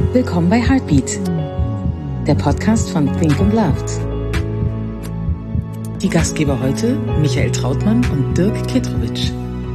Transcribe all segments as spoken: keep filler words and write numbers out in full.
Willkommen bei Heartbeat, der Podcast von Think and Loved. Die Gastgeber heute Michael Trautmann und Dirk Ketrowitsch.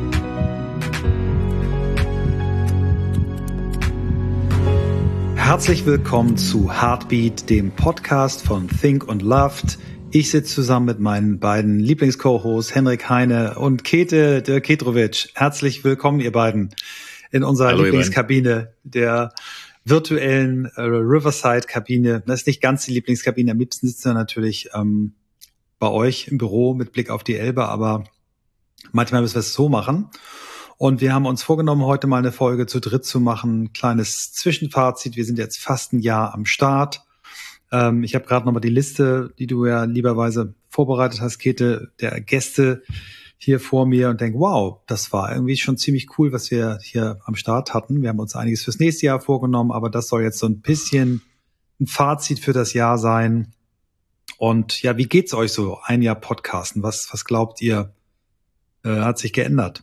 Herzlich willkommen zu Heartbeat, dem Podcast von Think and Loved. Ich sitze zusammen mit meinen beiden Lieblings-Co-Hosts Henrik Heine und Käthe Dirk Ketrowitsch. Herzlich willkommen, ihr beiden, in unserer Hallo, Lieblingskabine, der virtuellen äh, Riverside-Kabine. Das ist nicht ganz die Lieblingskabine. Am liebsten sitzen wir natürlich ähm, bei euch im Büro mit Blick auf die Elbe, aber manchmal müssen wir es so machen. Und wir haben uns vorgenommen, heute mal eine Folge zu dritt zu machen. Ein kleines Zwischenfazit. Wir sind jetzt fast ein Jahr am Start. Ähm, ich habe gerade nochmal die Liste, die du ja lieberweise vorbereitet hast, Käthe, der Gäste hier vor mir und denke, wow, das war irgendwie schon ziemlich cool, was wir hier am Start hatten. Wir haben uns einiges fürs nächste Jahr vorgenommen, aber das soll jetzt so ein bisschen ein Fazit für das Jahr sein. Und ja, wie geht's euch so, ein Jahr Podcasten? Was, was glaubt ihr, äh, hat sich geändert?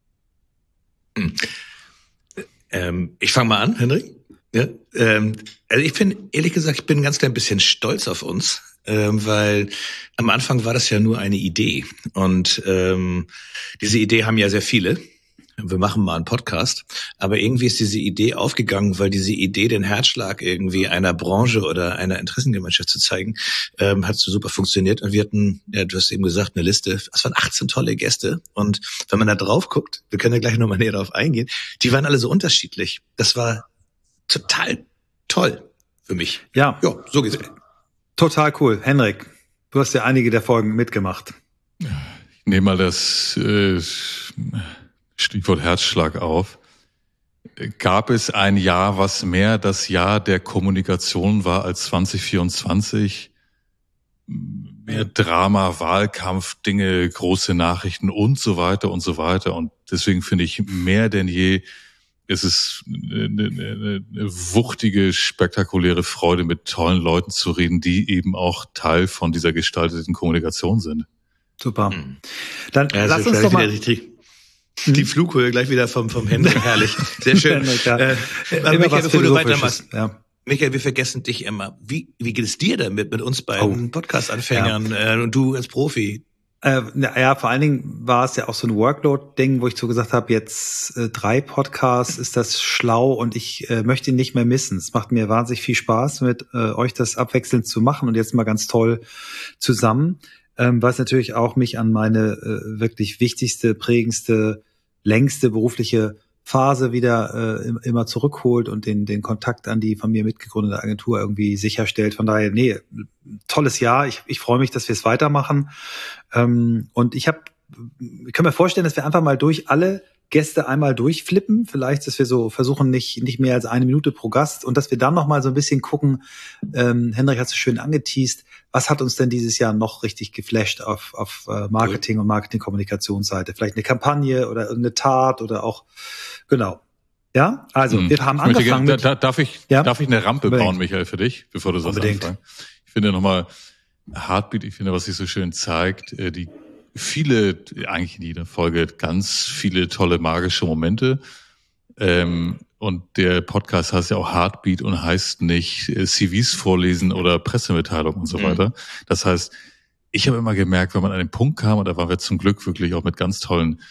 Hm. Ähm, ich fange mal an, Henrik. Ja, ähm, also ich bin, ehrlich gesagt, ich bin ein ganz klein bisschen stolz auf uns, ähm, weil am Anfang war das ja nur eine Idee. Und ähm, diese Idee haben ja sehr viele. Wir machen mal einen Podcast. Aber irgendwie ist diese Idee aufgegangen, weil diese Idee, den Herzschlag irgendwie einer Branche oder einer Interessengemeinschaft zu zeigen, ähm, hat so super funktioniert. Und wir hatten, ja, du hast eben gesagt, eine Liste. Es waren achtzehn tolle Gäste. Und wenn man da drauf guckt, wir können ja gleich nochmal näher drauf eingehen, die waren alle so unterschiedlich. Das war total toll für mich. Ja, ja, so geht's mir. Total cool. Henrik, du hast ja einige der Folgen mitgemacht. Ich nehme mal das äh, Stichwort Herzschlag auf. Gab es ein Jahr, was mehr das Jahr der Kommunikation war als zwanzig vierundzwanzig? Mehr Drama, Wahlkampf, Dinge, große Nachrichten und so weiter und so weiter. Und deswegen finde ich mehr denn je, es ist eine, eine, eine wuchtige, spektakuläre Freude, mit tollen Leuten zu reden, die eben auch Teil von dieser gestalteten Kommunikation sind. Super. Dann ja, lass uns doch mal... Richtig. Die Flughöhe gleich wieder vom, vom Händler, herrlich. Sehr schön. ja. äh, immer Michael, was bevor du weitermachst, ja. Michael, wir vergessen dich immer. Wie, wie geht es dir damit mit uns beiden oh. Podcast-Anfängern ja. äh, und du als Profi? Äh, ja, vor allen Dingen war es ja auch so ein Workload-Ding, wo ich so gesagt habe, jetzt äh, drei Podcasts, ist das schlau und ich äh, möchte ihn nicht mehr missen. Es macht mir wahnsinnig viel Spaß, mit äh, euch das abwechselnd zu machen und jetzt mal ganz toll zusammen, ähm, was natürlich auch mich an meine äh, wirklich wichtigste, prägendste, längste berufliche Phase wieder äh, immer zurückholt und den den Kontakt an die von mir mitgegründete Agentur irgendwie sicherstellt. Von daher, nee, tolles Jahr. Ich, ich freue mich, dass wir es weitermachen. Ähm, und ich habe, ich kann mir vorstellen, dass wir einfach mal durch alle Gäste einmal durchflippen. Vielleicht, dass wir so versuchen, nicht nicht mehr als eine Minute pro Gast und dass wir dann noch mal so ein bisschen gucken. Ähm, Henrik hat es schön angeteast. Was hat uns denn dieses Jahr noch richtig geflasht auf auf äh, Marketing cool. und Marketing-Kommunikationsseite? Vielleicht eine Kampagne oder irgendeine Tat oder auch genau. Ja, also hm. wir haben ich angefangen gerne, mit... Da, darf ich ja? darf ich eine Rampe Unbedingt. bauen, Michael, für dich, bevor du das Unbedingt. anfängst? Ich finde nochmal Heartbeat, ich finde, was sich so schön zeigt, die viele, eigentlich in jeder Folge ganz viele tolle magische Momente. Ähm, und der Podcast heißt ja auch Heartbeat und heißt nicht äh, C Vs vorlesen oder Pressemitteilung und so mhm. weiter. Das heißt, ich habe immer gemerkt, wenn man an den Punkt kam, und da waren wir zum Glück wirklich auch mit ganz tollen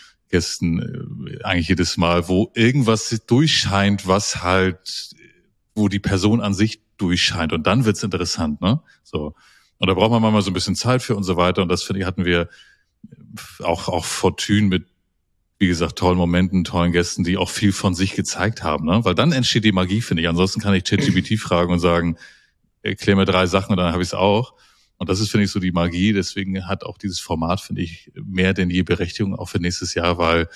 Gästen, äh, eigentlich jedes Mal, wo irgendwas durchscheint, was halt, wo die Person an sich durchscheint. Und dann wird's interessant, ne? So. Und da braucht man mal so ein bisschen Zeit für und so weiter. Und das, finde ich, hatten wir auch, auch Fortune mit, wie gesagt, tollen Momenten, tollen Gästen, die auch viel von sich gezeigt haben, ne? Weil dann entsteht die Magie, finde ich. Ansonsten kann ich ChatGPT fragen und sagen, erklär mir drei Sachen und dann habe ich es auch. Und das ist, finde ich, so die Magie. Deswegen hat auch dieses Format, finde ich, mehr denn je Berechtigung auch für nächstes Jahr, weil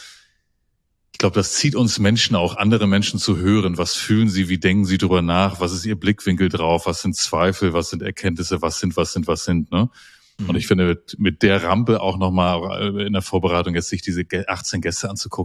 ich glaube, das zieht uns Menschen auch, andere Menschen zu hören. Was fühlen sie? Wie denken sie drüber nach? Was ist ihr Blickwinkel drauf? Was sind Zweifel? Was sind Erkenntnisse? Was sind, was sind, was sind, ne? Mhm. Und ich finde, mit, mit der Rampe auch nochmal in der Vorbereitung jetzt sich diese achtzehn Gäste anzugucken,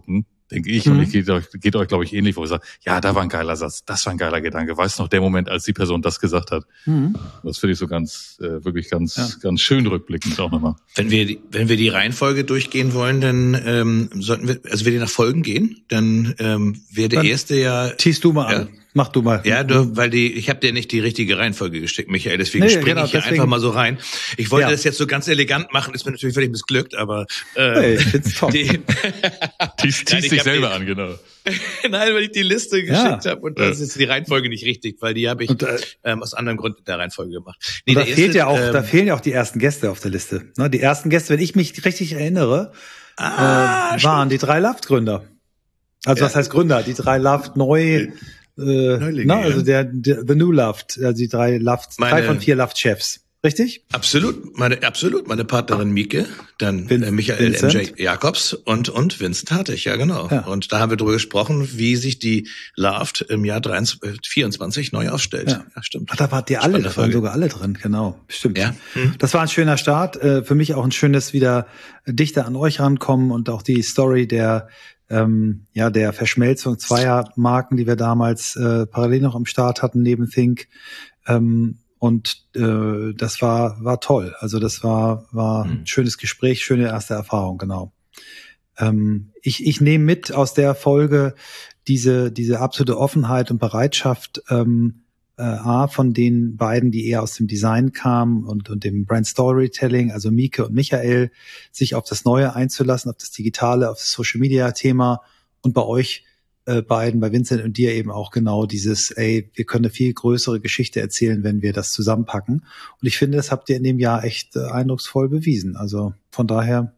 denke ich. Mhm. Und ich geht euch, geht euch, glaube ich, ähnlich, wo ihr sagt, ja, da war ein geiler Satz, das war ein geiler Gedanke. Weißt noch der Moment, als die Person das gesagt hat? Mhm. Das finde ich so ganz, äh, wirklich ganz, Ja. ganz schön rückblickend auch nochmal. Wenn wir, die- wenn wir die Reihenfolge durchgehen wollen, dann ähm, sollten wir, also wenn wir nach Folgen gehen, dann ähm, wäre der Dann erste ja, Teast du mal Ja. an. Mach du mal. ja, du, weil die, ich habe dir nicht die richtige Reihenfolge geschickt, Michael, deswegen Nee, springe genau, ich hier deswegen- einfach mal so rein. Ich wollte Ja. das jetzt so ganz elegant machen, ist mir natürlich völlig missglückt, aber äh, Hey, ich find's top. die, Tief, Nein, tief ich dich hab selber die- an, genau. Nein, weil ich die Liste Ja. geschickt habe und das ist die Reihenfolge nicht richtig, weil die habe ich Und, äh, ähm, aus anderen Gründen der Reihenfolge gemacht. Und da der fehlt erste, ja auch, ähm, da fehlen ja auch die ersten Gäste auf der Liste. Ne, die ersten Gäste, wenn ich mich richtig erinnere, ah, äh, waren die drei Loft-Gründer. Also Ja. was heißt Gründer? Die drei Loft neu, äh, Neulinge, na, also ja. der, der The New Loft, also die drei Loft, drei Meine- von vier Loft-Chefs. Richtig? Absolut, meine absolut meine Partnerin Mieke, dann Vin- äh, Michael Vincent. M J Jakobs und und Vincent Hartig, ja genau. Ja. Und da haben wir drüber gesprochen, wie sich die Loft im Jahr dreiundzwanzig, vierundzwanzig neu aufstellt. Ja. Ja, stimmt. Ach, da wart ihr alle, Spannende da waren Folge. sogar alle drin, genau. Stimmt. Ja. Hm. Das war ein schöner Start. Äh, für mich auch ein schönes wieder dichter an euch rankommen und auch die Story der ähm, ja der Verschmelzung zweier Marken, die wir damals äh, parallel noch am Start hatten neben Think. Ähm, und äh, das war war toll. Also das war war Mhm. ein schönes Gespräch, schöne erste Erfahrung, genau. Ähm, ich ich nehme mit aus der Folge diese diese absolute Offenheit und Bereitschaft, ähm, äh, A, von den beiden, die eher aus dem Design kamen und, und dem Brand Storytelling, also Mieke und Michael, sich auf das Neue einzulassen, auf das Digitale, auf das Social Media Thema und bei euch äh, beiden, bei Vincent und dir eben auch genau dieses, ey, wir können eine viel größere Geschichte erzählen, wenn wir das zusammenpacken. Und ich finde, das habt ihr in dem Jahr echt äh, eindrucksvoll bewiesen. Also von daher,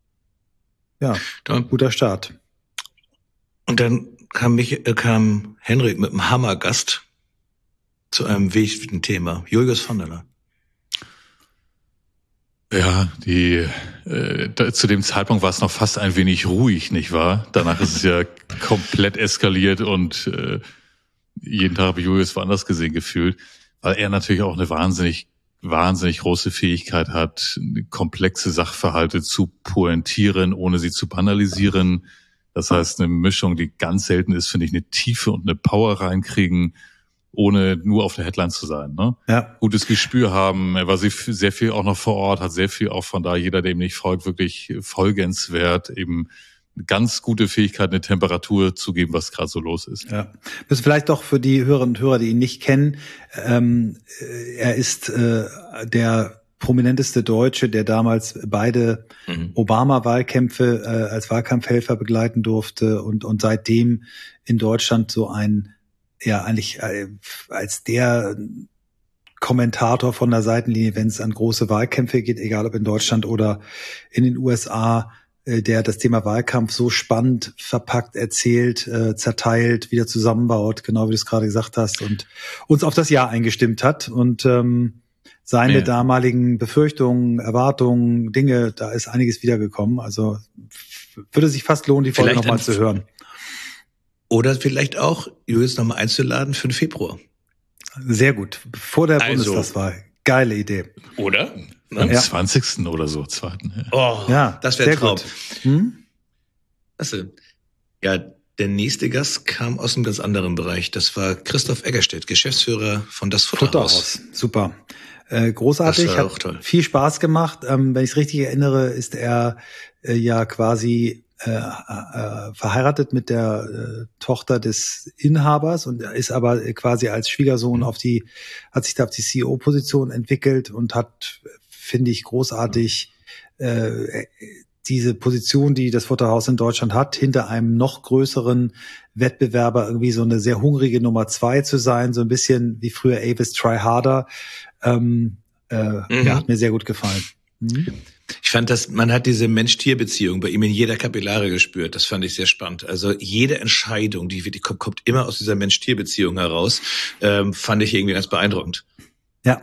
ja, Dann, guter Start. und dann kam mich äh, kam Henrik mit einem Hammergast zu einem wichtigen Thema. Julius von der Laar. Ja, die äh, da, zu dem Zeitpunkt war es noch fast ein wenig ruhig, nicht wahr? Danach ist es ja komplett eskaliert und äh, jeden Tag habe ich Julius woanders gesehen gefühlt, weil er natürlich auch eine wahnsinnig, wahnsinnig große Fähigkeit hat, komplexe Sachverhalte zu pointieren, ohne sie zu banalisieren. Das heißt, eine Mischung, die ganz selten ist, finde ich, eine Tiefe und eine Power reinkriegen, ohne nur auf der Headline zu sein, ne? Ja, Gutes Gespür haben. Er war sehr viel auch noch vor Ort, hat sehr viel auch von da, jeder, der ihm nicht folgt, wirklich folgenswert, eben eine ganz gute Fähigkeit, eine Temperatur zu geben, was gerade so los ist. ja. Das ist vielleicht doch für die Hörerinnen und Hörer, die ihn nicht kennen, ähm, äh, er ist äh, der prominenteste Deutsche, der damals beide Mhm. Obama-Wahlkämpfe äh, als Wahlkampfhelfer begleiten durfte und, und seitdem in Deutschland so ein, ja, eigentlich äh, als der Kommentator von der Seitenlinie, wenn es an große Wahlkämpfe geht, egal ob in Deutschland oder in den U S A, äh, der das Thema Wahlkampf so spannend verpackt, erzählt, äh, zerteilt, wieder zusammenbaut, genau wie du es gerade gesagt hast, und uns auf das Ja eingestimmt hat und ähm, seine Ja. damaligen Befürchtungen, Erwartungen, Dinge, da ist einiges wiedergekommen. Also f- würde sich fast lohnen, die Folge Vielleicht nochmal ein- zu hören. Oder vielleicht auch Julius nochmal einzuladen für den Februar. Sehr gut. Vor der Also- Bundestagswahl. Geile Idee. Oder? Am Ja. zwanzigsten oder so, zweiten. Ja. Oh, Ja, das wäre sehr Traum. gut. Hm? Klasse. Ja, der nächste Gast kam aus einem ganz anderen Bereich. Das war Christoph Eggerstedt, Geschäftsführer von Das Futterhaus. Futterhaus. Super. Äh, großartig. Das war Hat auch toll. viel Spaß gemacht. Ähm, wenn ich es richtig erinnere, ist er äh, ja quasi äh, äh, verheiratet mit der äh, Tochter des Inhabers und er ist aber quasi als Schwiegersohn Mhm. auf die, hat sich da auf die C E O-Position entwickelt und hat, finde ich, großartig äh, diese Position, die das Futterhaus in Deutschland hat, hinter einem noch größeren Wettbewerber irgendwie so eine sehr hungrige Nummer zwei zu sein, so ein bisschen wie früher Avis Try Harder. Ähm, äh, Mhm. Ja, hat mir sehr gut gefallen. Mhm. Ich fand, dass man hat diese Mensch-Tier-Beziehung bei ihm in jeder Kapillare gespürt. Das fand ich sehr spannend. Also jede Entscheidung, die wirklich kommt, kommt immer aus dieser Mensch-Tier-Beziehung heraus. Ähm, fand ich irgendwie ganz beeindruckend. Ja,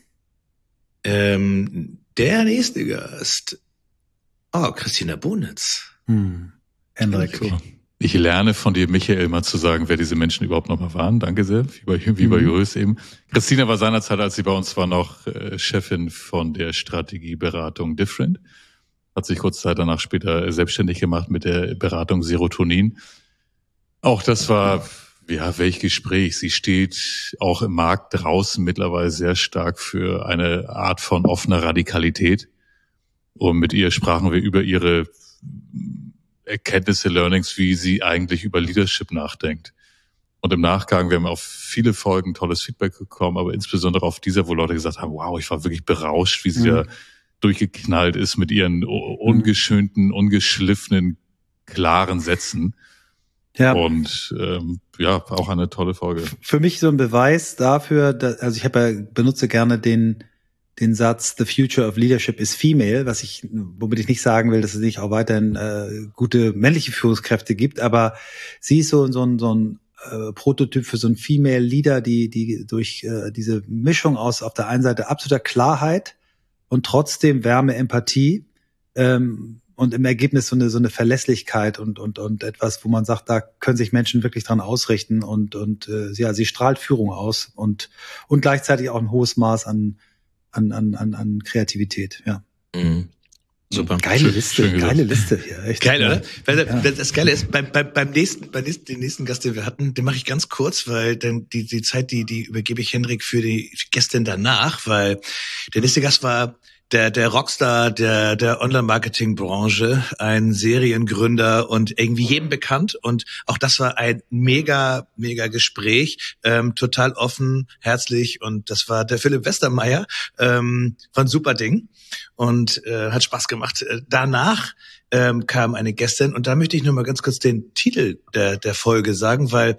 Ähm, der nächste Gast. Oh, Christina Bonitz. hm. Henrik. Ich lerne von dir, Michael, mal zu sagen, wer diese Menschen überhaupt nochmal waren. Danke sehr, wie bei, wie bei Mhm. Julius eben. Christina war seinerzeit, als sie bei uns war, noch äh, Chefin von der Strategieberatung Different. hat sich kurz Zeit danach später selbstständig gemacht mit der Beratung Serotonin. Auch das war, ja, welch Gespräch. Sie steht auch im Markt draußen mittlerweile sehr stark für eine Art von offener Radikalität. Und mit ihr sprachen wir über ihre Erkenntnisse, Learnings, wie sie eigentlich über Leadership nachdenkt. Und im Nachgang, wir haben auf viele Folgen tolles Feedback bekommen, aber insbesondere auf dieser, wo Leute gesagt haben, wow, ich war wirklich berauscht, wie sie mhm. da durchgeknallt ist mit ihren ungeschönten, ungeschliffenen, klaren Sätzen. Ja. Und ähm, ja, auch eine tolle Folge. Für mich so ein Beweis dafür, dass, also ich habe ja, benutze gerne den den Satz "The future of leadership is female", was ich, womit ich nicht sagen will, dass es nicht auch weiterhin äh, gute männliche Führungskräfte gibt, aber sie ist so so ein so ein äh, Prototyp für so ein Female Leader, die die durch äh, diese Mischung aus auf der einen Seite absoluter Klarheit und trotzdem Wärme, Empathie ähm, und im Ergebnis so eine so eine Verlässlichkeit und und und etwas, wo man sagt, da können sich Menschen wirklich dran ausrichten und und äh, ja, sie strahlt Führung aus und und gleichzeitig auch ein hohes Maß an an an an, an Kreativität, ja. Mhm. Super. Geile Liste, schön, schön geile Liste hier. Echt. Geil, oder? Weil ja. Das Geile ist, beim, beim, beim nächsten, beim nächsten, den nächsten Gast, den wir hatten, den mache ich ganz kurz, weil dann die, die Zeit, die, die übergebe ich Henrik für die Gästin danach, weil der nächste Gast war der, der Rockstar der, der Online-Marketing-Branche, ein Seriengründer und irgendwie jedem bekannt. Und auch das war ein mega, mega Gespräch, ähm, total offen, herzlich. Und das war der Philipp Westermeier, ähm, von Superding. Und äh, hat Spaß gemacht. Danach ähm, kam eine Gästin und da möchte ich nur mal ganz kurz den Titel der der Folge sagen, weil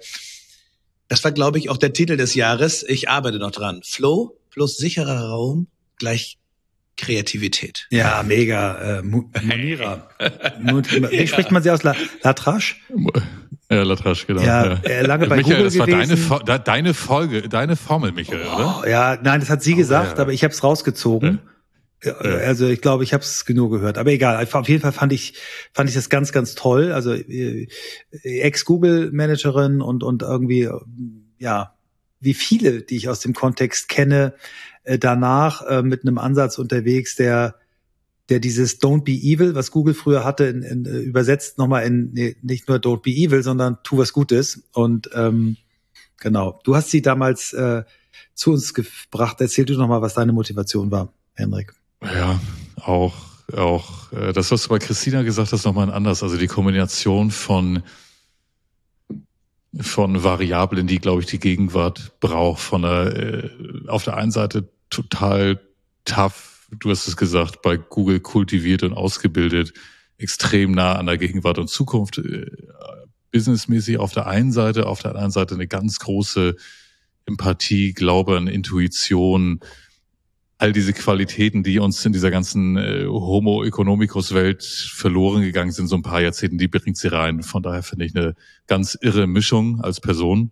das war, glaube ich, auch der Titel des Jahres. Ich arbeite noch dran. Flow plus sicherer Raum gleich Kreativität. Ja, mega. Äh, Munira. Wie spricht man sie aus? La, Latrache? Ja, Latrache, genau. Ja, ja. Lange bei Michael, Google das war gewesen. deine, deine Folge, deine Formel, Michael, oh, oder? Ja, nein, das hat sie oh, gesagt, ja. aber ich habe es rausgezogen. Ja. Also ich glaube, ich habe es genug gehört, aber egal. Auf jeden Fall fand ich fand ich das ganz, ganz toll. Also äh, Ex-Google-Managerin und und irgendwie ja wie viele, die ich aus dem Kontext kenne, äh, danach äh, mit einem Ansatz unterwegs, der der dieses Don't be evil, was Google früher hatte, in, in, übersetzt nochmal in nee, nicht nur Don't be evil, sondern tu was Gutes. Und ähm, genau, du hast sie damals äh, zu uns gebracht. Erzähl du nochmal, was deine Motivation war, Henrik. Ja, auch, auch äh, das, was du bei Christina gesagt hast, nochmal anders. Also die Kombination von von Variablen, die, glaube ich, die Gegenwart braucht. Von der, äh, auf der einen Seite total tough, du hast es gesagt, bei Google kultiviert und ausgebildet, extrem nah an der Gegenwart und Zukunft, äh, businessmäßig auf der einen Seite, auf der anderen Seite eine ganz große Empathie, Glaube an Intuition, all diese Qualitäten, die uns in dieser ganzen äh, Homo economicus-Welt verloren gegangen sind, so ein paar Jahrzehnten, die bringt sie rein. Von daher finde ich eine ganz irre Mischung als Person.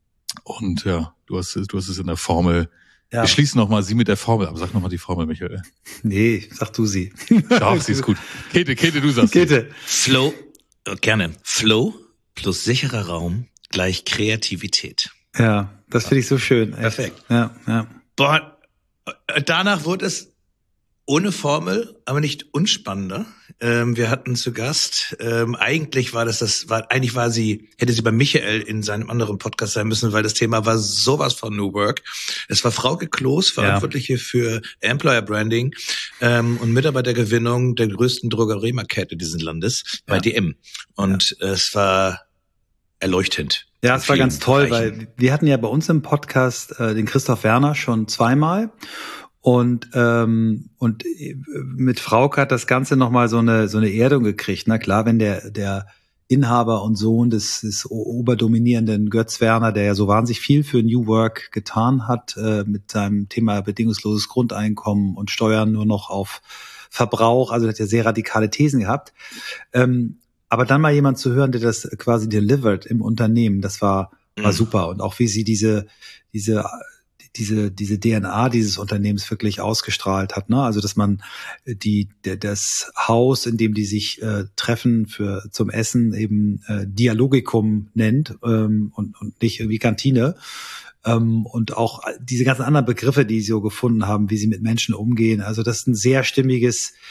Und ja, du hast, du hast es in der Formel. Ja. Wir schließen nochmal sie mit der Formel, aber sag nochmal die Formel, Michael. Nee, sag du sie. Doch, sie ist gut. Käthe, Käthe, du sagst Käthe. Flow, gerne. Flow plus sicherer Raum gleich Kreativität. Ja, das finde ich so schön. Echt. Perfekt. Ja, ja. Boah, danach wurde es ohne Formel, aber nicht unspannender. Ähm, wir hatten zu Gast, ähm, eigentlich war das, das war, eigentlich war sie, hätte sie bei Michael in seinem anderen Podcast sein müssen, weil das Thema war sowas von New Work. Es war Frauke Kloß, Verantwortliche ja. für Employer Branding ähm, und Mitarbeitergewinnung der größten Drogeriemarkette dieses Landes bei ja. D M. Und ja. es war erleuchtend. Ja, es war ganz toll, Bereichen. Weil wir hatten ja bei uns im Podcast äh, den Christoph Werner schon zweimal und ähm, und mit Frauke hat das Ganze nochmal so eine so eine Erdung gekriegt. Na klar, wenn der der Inhaber und Sohn des, des oberdominierenden Götz Werner, der ja so wahnsinnig viel für New Work getan hat, äh, mit seinem Thema bedingungsloses Grundeinkommen und Steuern nur noch auf Verbrauch, also hat ja sehr radikale Thesen gehabt. Ähm, Aber dann mal jemand zu hören, der das quasi delivered im Unternehmen, das war war mhm. super. Und auch wie sie diese diese diese diese D N A dieses Unternehmens wirklich ausgestrahlt hat, ne? Also dass man die der, das Haus, in dem die sich äh, treffen für zum Essen, eben äh, Dialogicum nennt ähm, und und nicht irgendwie Kantine. Ähm, und auch diese ganzen anderen Begriffe, die sie so gefunden haben, wie sie mit Menschen umgehen. Also das ist ein sehr stimmiges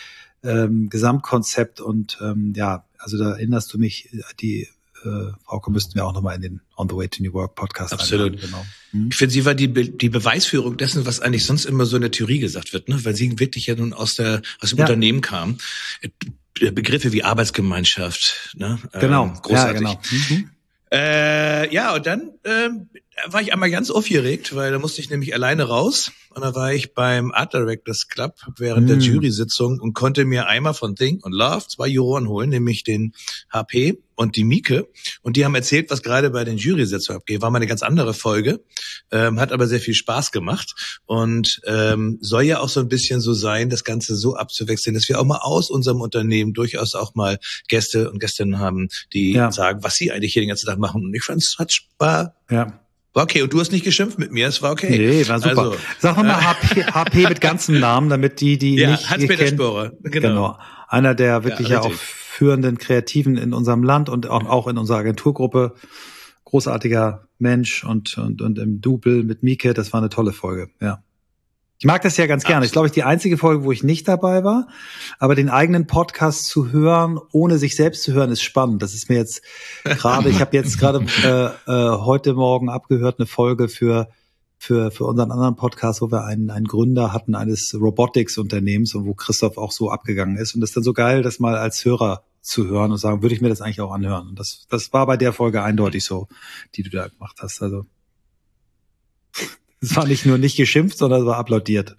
ähm, Gesamtkonzept und ähm, ja, also da erinnerst du mich, die äh, Frauke müssten wir auch nochmal in den On the Way to New Work Podcast Absolut. einladen. Genau. Hm? Ich finde, sie war die, Be- die Beweisführung dessen, was eigentlich sonst immer so in der Theorie gesagt wird, ne? Weil sie wirklich ja nun aus der aus dem Ja. Unternehmen kam. Begriffe wie Arbeitsgemeinschaft, ne? Genau, Ähm, großartig. ja, genau. Mhm. Äh, ja, und dann ähm, war ich einmal ganz aufgeregt, weil da musste ich nämlich alleine raus. Und da war ich beim Art Directors Club während Mm. der Jury-Sitzung und konnte mir einmal von Think und Love zwei Juroren holen, nämlich den H P und die Mieke. Und die haben erzählt, was gerade bei den Jury-Sitzungen abgeht. War mal eine ganz andere Folge, ähm, hat aber sehr viel Spaß gemacht und ähm, soll ja auch so ein bisschen so sein, das Ganze so abzuwechseln, dass wir auch mal aus unserem Unternehmen durchaus auch mal Gäste und Gästinnen haben, die Ja. sagen, was sie eigentlich hier den ganzen Tag machen. Und ich fand es hat Spaß. Ja. War okay. Und du hast nicht geschimpft mit mir, es war okay. Nee, war super. Also, Sag nochmal H P, H P mit ganzem Namen, damit die, die ja, nicht Hans-Peter kennen. Sporer. Genau. Genau. Einer der wirklich ja, Ja, auch richtig. führenden Kreativen in unserem Land und auch, auch in unserer Agenturgruppe. Großartiger Mensch und, und, und im Double mit Mieke, das war eine tolle Folge, ja. Ich mag das ja ganz gerne. Absolut. Ich glaube, ich die einzige Folge, wo ich nicht dabei war. Aber den eigenen Podcast zu hören, ohne sich selbst zu hören, ist spannend. Das ist mir jetzt gerade, ich habe jetzt gerade äh, äh, heute Morgen abgehört eine Folge für für für unseren anderen Podcast, wo wir einen einen Gründer hatten eines Robotics-Unternehmens und wo Christoph auch so abgegangen ist. Und das ist dann so geil, das mal als Hörer zu hören und sagen, würde ich mir das eigentlich auch anhören. Und das das war bei der Folge eindeutig so, die du da gemacht hast. Also es war nicht nur nicht geschimpft, sondern es war applaudiert.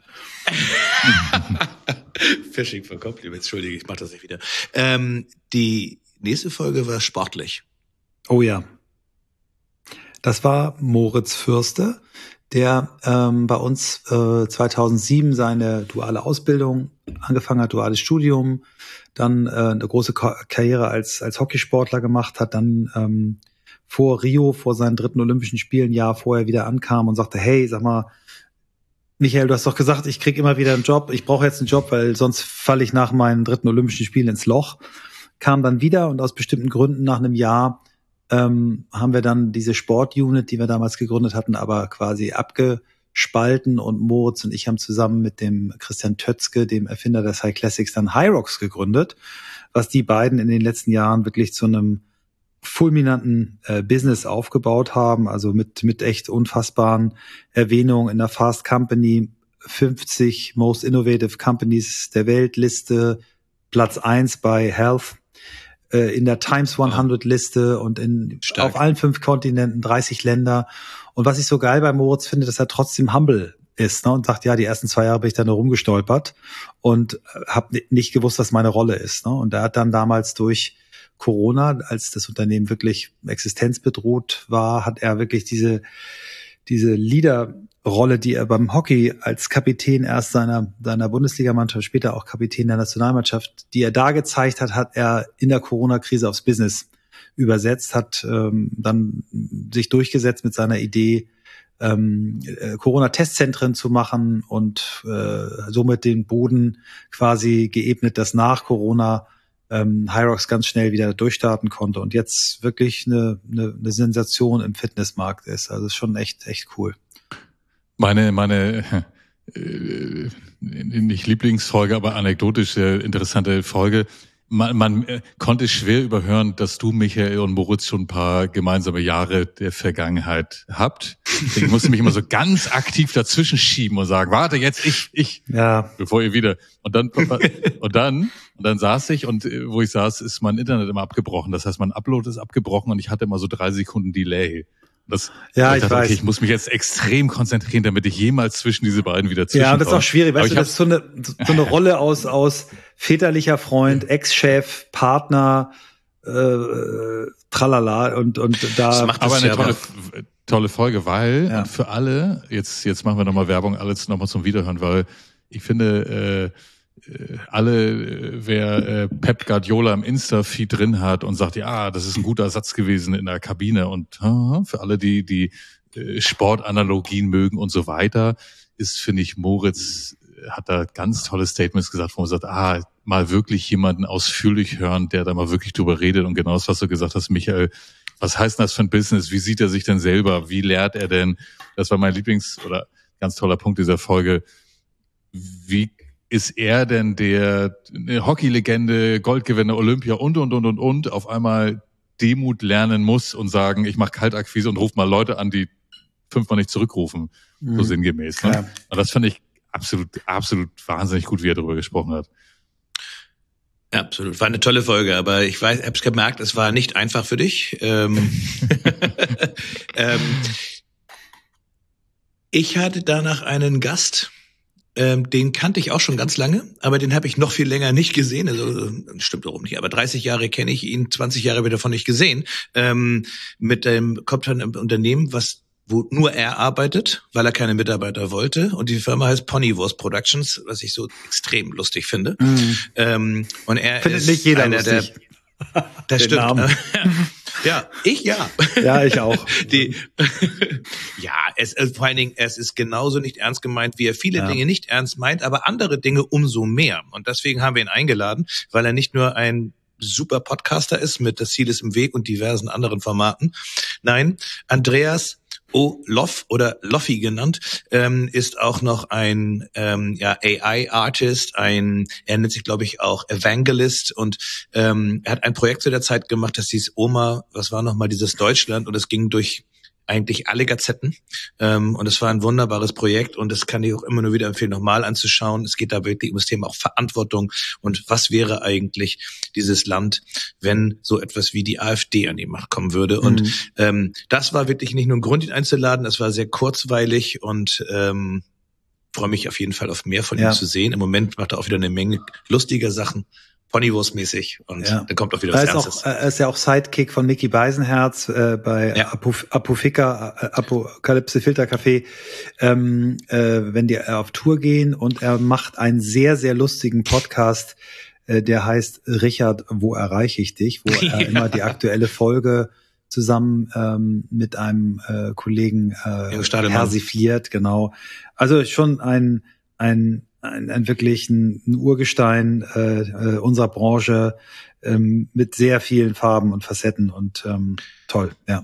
Fishing for Compliments, entschuldige, ich mach das nicht wieder. Ähm, die nächste Folge war sportlich. Oh ja. Das war Moritz Fürste, der ähm, bei uns äh, zweitausendsieben seine duale Ausbildung angefangen hat, duales Studium, dann äh, eine große Ka- Karriere als als Hockeysportler gemacht hat, dann ähm, vor Rio, vor seinen dritten Olympischen Spielen, ein Jahr vorher wieder ankam und sagte, hey, sag mal, Michael, du hast doch gesagt, ich krieg immer wieder einen Job, ich brauche jetzt einen Job, weil sonst falle ich nach meinen dritten Olympischen Spielen ins Loch. Kam dann wieder und aus bestimmten Gründen nach einem Jahr ähm, haben wir dann diese Sportunit, die wir damals gegründet hatten, aber quasi abgespalten und Moritz und ich haben zusammen mit dem Christian Tötzke, dem Erfinder der Cyclassics, dann Hyrox gegründet, was die beiden in den letzten Jahren wirklich zu einem fulminanten äh, Business aufgebaut haben, also mit mit echt unfassbaren Erwähnungen in der Fast Company, fünfzig Most Innovative Companies der Weltliste, Platz eins bei Health, äh, in der Times hundert Liste und in Stark. auf allen fünf Kontinenten, dreißig Länder. Und was ich so geil bei Moritz finde, dass er trotzdem humble ist, ne, und sagt, ja, die ersten zwei Jahre bin ich da nur rumgestolpert und habe nicht gewusst, was meine Rolle ist. Ne? Und er hat dann damals durch Corona, als das Unternehmen wirklich existenzbedroht war, hat er wirklich diese diese Leaderrolle, die er beim Hockey als Kapitän erst seiner seiner Bundesligamannschaft, später auch Kapitän der Nationalmannschaft, die er da gezeigt hat, hat er in der Corona-Krise aufs Business übersetzt, hat ähm, dann sich durchgesetzt mit seiner Idee, ähm, äh, Corona-Testzentren zu machen und äh, somit den Boden quasi geebnet, dass nach Corona ähm, Hyrox ganz schnell wieder durchstarten konnte und jetzt wirklich eine, eine, eine Sensation im Fitnessmarkt ist. Also ist schon echt, echt cool. Meine, meine, äh, nicht Lieblingsfolge, aber anekdotisch sehr interessante Folge. Man, man äh, konnte schwer überhören, dass du, Michael und Moritz, schon ein paar gemeinsame Jahre der Vergangenheit habt. Ich musste mich immer so ganz aktiv dazwischen schieben und sagen, warte, jetzt ich, ich, Ja. bevor ihr wieder. Und dann, und dann, und dann saß ich und äh, wo ich saß, ist mein Internet immer abgebrochen. Das heißt, mein Upload ist abgebrochen und ich hatte immer so drei Sekunden Delay. Das, Ja, ich ich dachte, weiß. okay, ich muss mich jetzt extrem konzentrieren, damit ich jemals zwischen diese beiden wieder zwischen. Ja, und das ist auch schwierig. Weißt Aber du, ich das ist so eine, so eine Rolle aus, aus väterlicher Freund, Ex-Chef, Partner, äh, tralala und, und da. Das macht aber das eine ja tolle, aber- tolle Folge, weil Ja. und für alle, jetzt, jetzt machen wir nochmal Werbung, alles nochmal zum Wiederhören, weil ich finde, äh, äh, alle, äh, wer äh, Pep Guardiola im Insta-Feed drin hat und sagt, ja, das ist ein guter Satz gewesen in der Kabine und äh, für alle, die, die äh, Sportanalogien mögen und so weiter, ist, finde ich, Moritz äh, hat da ganz tolle Statements gesagt, wo man sagt, ah, mal wirklich jemanden ausführlich hören, der da mal wirklich drüber redet und genau das, was du gesagt hast, Michael, was heißt denn das für ein Business? Wie sieht er sich denn selber? Wie lehrt er denn? Das war mein Lieblings- oder ganz toller Punkt dieser Folge. Wie ist er denn der eine Hockeylegende, Goldgewinner, Olympia und, und, und, und, und auf einmal Demut lernen muss und sagen, ich mache Kaltakquise und ruf mal Leute an, die fünfmal nicht zurückrufen, mhm. so sinngemäß. Ne? Ja. Und das fand ich absolut, absolut wahnsinnig gut, wie er darüber gesprochen hat. Ja, absolut. War eine tolle Folge, aber ich weiß, hab's gemerkt, es war nicht einfach für dich. Ähm, ähm, ich hatte danach einen Gast, ähm, den kannte ich auch schon ganz lange, aber den habe ich noch viel länger nicht gesehen. Also stimmt darum nicht, aber dreißig Jahre kenne ich ihn, zwanzig Jahre wieder davon nicht gesehen. Ähm, mit dem kommt dann ein Unternehmen, was wo nur er arbeitet, weil er keine Mitarbeiter wollte. Und die Firma heißt Ponywurst Productions, was ich so extrem lustig finde. Mm. Ähm, und er Findet ist nicht jeder einer lustig. der... Das stimmt. Namen. Ja, ich ja. Ja, ich auch. Die, ja, es, es vor allen Dingen, es ist genauso nicht ernst gemeint, wie er viele ja. Dinge nicht ernst meint, aber andere Dinge umso mehr. Und deswegen haben wir ihn eingeladen, weil er nicht nur ein super Podcaster ist mit Das Ziel ist im Weg und diversen anderen Formaten. Nein, Andreas O. Loff oder Loffi genannt, ähm, ist auch noch ein ähm, ja, A I-Artist, ein, er nennt sich, glaube ich, auch Evangelist und ähm, er hat ein Projekt zu der Zeit gemacht, das hieß Oma, was war nochmal dieses Deutschland und es ging durch eigentlich alle Gazetten ähm, und es war ein wunderbares Projekt und das kann ich auch immer nur wieder empfehlen, nochmal anzuschauen. Es geht da wirklich um das Thema auch Verantwortung und was wäre eigentlich dieses Land, wenn so etwas wie die AfD an die Macht kommen würde. Mhm. Und ähm, das war wirklich nicht nur ein Grund, ihn einzuladen, es war sehr kurzweilig und ähm, freue mich auf jeden Fall auf mehr von ja. ihm zu sehen. Im Moment macht er auch wieder eine Menge lustiger Sachen. Ponywurst-mäßig und ja. dann kommt auch wieder was Ernstes. Er ist ja auch Sidekick von Micky Beisenherz äh, bei ja. Apof- Apofika, äh, Apokalypse Filter Café, ähm, äh, wenn die äh, auf Tour gehen und er macht einen sehr, sehr lustigen Podcast, äh, der heißt Richard, wo erreiche ich dich, wo er ja. immer die aktuelle Folge zusammen ähm, mit einem äh, Kollegen äh, persifliert, genau. Also schon ein ein Ein, ein wirklich ein, ein Urgestein äh, äh, unserer Branche ähm, mit sehr vielen Farben und Facetten und ähm, toll, ja.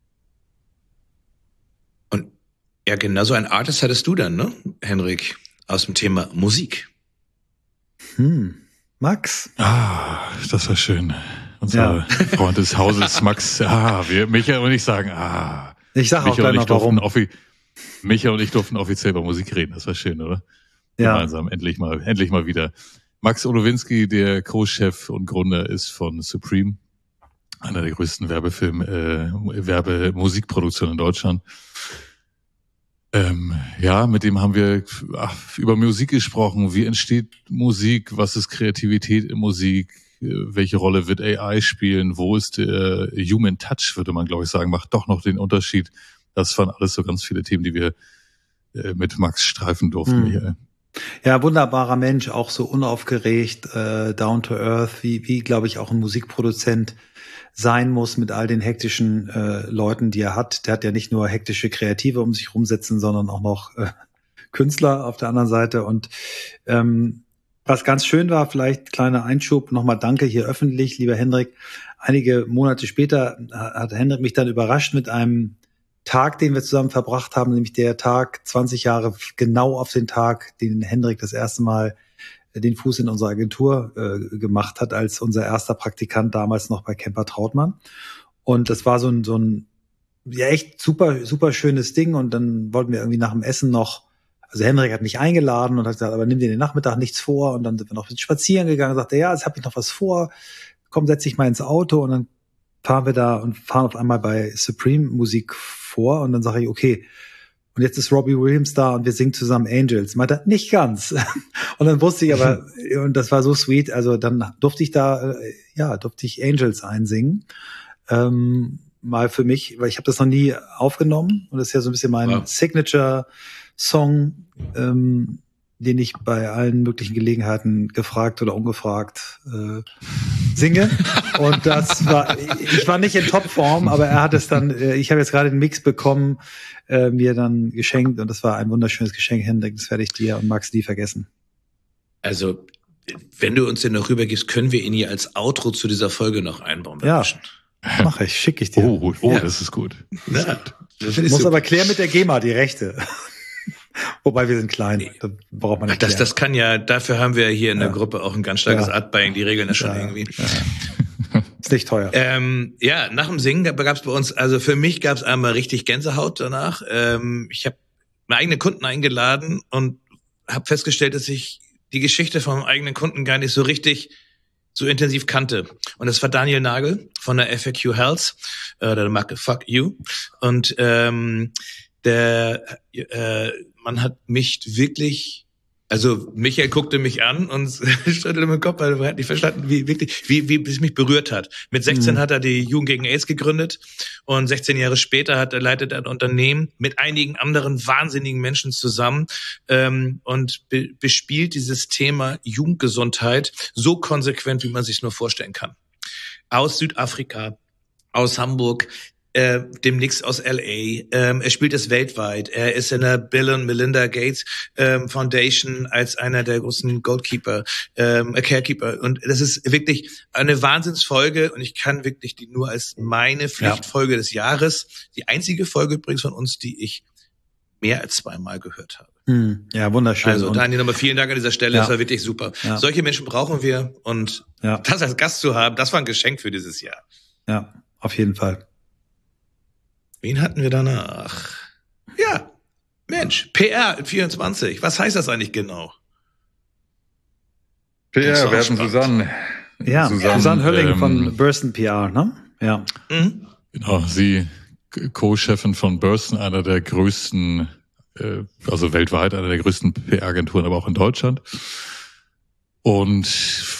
Und ja, genau so ein Artist hattest du dann, ne, Henrik, aus dem Thema Musik. Hm, Max? Ah, das war schön. Unser ja. Freund des Hauses, Max. Ah, wir, Micha und ich sagen, ah. Ich sag auch gleich noch warum. Offi- Micha und ich durften offiziell über Musik reden. Das war schön, oder? Ja. Gemeinsam, endlich mal, endlich mal wieder. Max Olowinski, der Co-Chef und Gründer ist von Supreme, einer der größten Werbefilm, äh, Werbemusikproduktionen in Deutschland. Ähm, ja, mit dem haben wir ach, über Musik gesprochen. Wie entsteht Musik? Was ist Kreativität in Musik? Welche Rolle wird A I spielen? Wo ist der Human Touch, würde man, glaube ich, sagen, macht doch noch den Unterschied. Das waren alles so ganz viele Themen, die wir äh, mit Max streifen durften, mhm. Michael. Ja, wunderbarer Mensch, auch so unaufgeregt, äh, down to earth, wie, wie glaube ich, auch ein Musikproduzent sein muss mit all den hektischen äh, Leuten, die er hat. Der hat ja nicht nur hektische Kreative um sich rumsitzen, sondern auch noch äh, Künstler auf der anderen Seite. Und ähm, was ganz schön war, vielleicht kleiner Einschub, nochmal danke hier öffentlich, lieber Hendrik. Einige Monate später hat Hendrik mich dann überrascht mit einem Tag, den wir zusammen verbracht haben, nämlich der Tag, zwanzig Jahre genau auf den Tag, den Hendrik das erste Mal den Fuß in unsere Agentur äh, gemacht hat, als unser erster Praktikant damals noch bei Kemper Trautmann. Und das war so ein, so ein ja echt super, super schönes Ding. Und dann wollten wir irgendwie nach dem Essen noch, also Hendrik hat mich eingeladen und hat gesagt, aber nimm dir den Nachmittag nichts vor. Und dann sind wir noch spazieren gegangen und sagte, ja, jetzt habe ich noch was vor. Komm, setz dich mal ins Auto. Und dann fahren wir da und fahren auf einmal bei Supreme Musik vor und dann sage ich, okay, und jetzt ist Robbie Williams da und wir singen zusammen Angels. Meint er, nicht ganz. Und dann wusste ich aber, und das war so sweet, also dann durfte ich da, ja, durfte ich Angels einsingen. Ähm, mal für mich, weil ich habe das noch nie aufgenommen und das ist ja so ein bisschen mein ja. Signature-Song, ähm, den ich bei allen möglichen Gelegenheiten gefragt oder ungefragt äh, singe. Und das war, ich war nicht in Topform, aber er hat es dann, äh, ich habe jetzt gerade den Mix bekommen, äh, mir dann geschenkt und das war ein wunderschönes Geschenk, Hendrik, das werde ich dir und Max nie vergessen. Also, wenn du uns den noch rübergibst, können wir ihn hier als Outro zu dieser Folge noch einbauen. Ja, mache ich, schicke ich dir. Oh, oh ja. Das ist gut. Das ja, ist gut. Das muss aber klären mit der GEMA die Rechte. Wobei wir sind klein, da braucht man nicht. Das, das kann ja, dafür haben wir hier in der ja. Gruppe auch ein ganz starkes ja. Art-Buying, die regeln das schon ja. irgendwie. Ja. Ist nicht teuer. Ähm, ja, nach dem Singen gab es bei uns, also für mich gab es einmal richtig Gänsehaut danach. Ähm, ich habe meine eigenen Kunden eingeladen und habe festgestellt, dass ich die Geschichte vom eigenen Kunden gar nicht so richtig so intensiv kannte. Und das war Daniel Nagel von der F A Q Health, äh, der Marke Fuck You. Und ähm, der äh, man hat mich wirklich, also Michael guckte mich an und schüttelte mit dem Kopf, weil er hat nicht verstanden, wie wirklich, wie wie es mich berührt hat. Mit sechzehn mhm. hat er die Jugend gegen AIDS gegründet und sechzehn Jahre später hat er leitet ein Unternehmen mit einigen anderen wahnsinnigen Menschen zusammen ähm, und be- bespielt dieses Thema Jugendgesundheit so konsequent, wie man sich nur vorstellen kann. Aus Südafrika, aus Hamburg, äh, demnächst aus L A. Ähm, er spielt es weltweit. Er ist in der Bill und Melinda Gates ähm, Foundation als einer der großen Goalkeeper, ähm, Carekeeper. Und das ist wirklich eine Wahnsinnsfolge und ich kann wirklich die nur als meine Pflichtfolge ja. des Jahres, die einzige Folge übrigens von uns, die ich mehr als zweimal gehört habe. Ja, wunderschön. Also Daniel, nochmal vielen Dank an dieser Stelle. Ja. Das war wirklich super. Ja. Solche Menschen brauchen wir und ja. das als Gast zu haben, das war ein Geschenk für dieses Jahr. Ja, auf jeden Fall. Wen hatten wir danach? Ja, Mensch, P R in vierundzwanzig. Was heißt das eigentlich genau? P R, wir hatten Susanne. Ja, Susanne, Susanne Hölling ähm, von Burson P R, ne? Ja. Mhm. Genau, sie Co-Chefin von Burson, einer der größten, äh, also weltweit einer der größten P R-Agenturen, aber auch in Deutschland. Und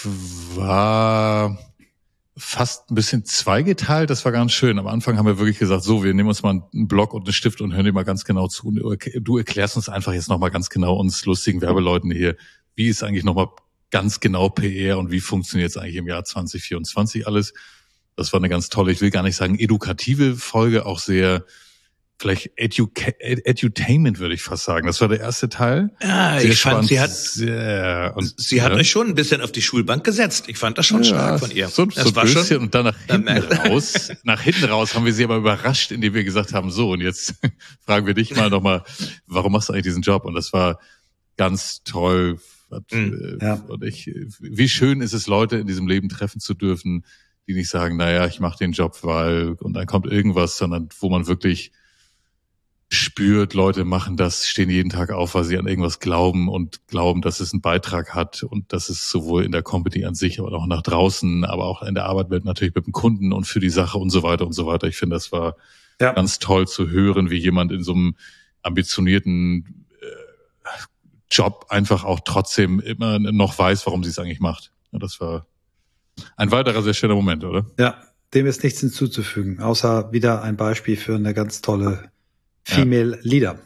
war fast ein bisschen zweigeteilt, das war ganz schön. Am Anfang haben wir wirklich gesagt, so, wir nehmen uns mal einen Block und einen Stift und hören dir mal ganz genau zu. Du erklärst uns einfach jetzt nochmal ganz genau uns lustigen Werbeleuten hier, wie ist eigentlich nochmal ganz genau P R und wie funktioniert es eigentlich im Jahr zwanzig vierundzwanzig alles. Das war eine ganz tolle, ich will gar nicht sagen edukative Folge, auch sehr vielleicht Educa- Edutainment, würde ich fast sagen. Das war der erste Teil. Ja, sehr ich fand, sie hat, sehr, und, sie hat ja. euch schon ein bisschen auf die Schulbank gesetzt. Ich fand das schon ja, stark von ihr. So, das so war bisschen, schon, und dann nach hinten raus, nach hinten raus haben wir sie aber überrascht, indem wir gesagt haben, so, und jetzt fragen wir dich mal nochmal, warum machst du eigentlich diesen Job? Und das war ganz toll. Mhm. Ja. Und ich, wie schön ist es, Leute in diesem Leben treffen zu dürfen, die nicht sagen, naja, ich mache den Job, weil, und dann kommt irgendwas, sondern wo man wirklich spürt, Leute machen das, stehen jeden Tag auf, weil sie an irgendwas glauben und glauben, dass es einen Beitrag hat und dass es sowohl in der Company an sich, aber auch nach draußen, aber auch in der Arbeit mit natürlich mit dem Kunden und für die Sache und so weiter und so weiter. Ich finde, das war ja. ganz toll zu hören, wie jemand in so einem ambitionierten äh, Job einfach auch trotzdem immer noch weiß, warum sie es eigentlich macht. Ja, das war ein weiterer sehr schöner Moment, oder? Ja, dem ist nichts hinzuzufügen, außer wieder ein Beispiel für eine ganz tolle Female ja. Leader.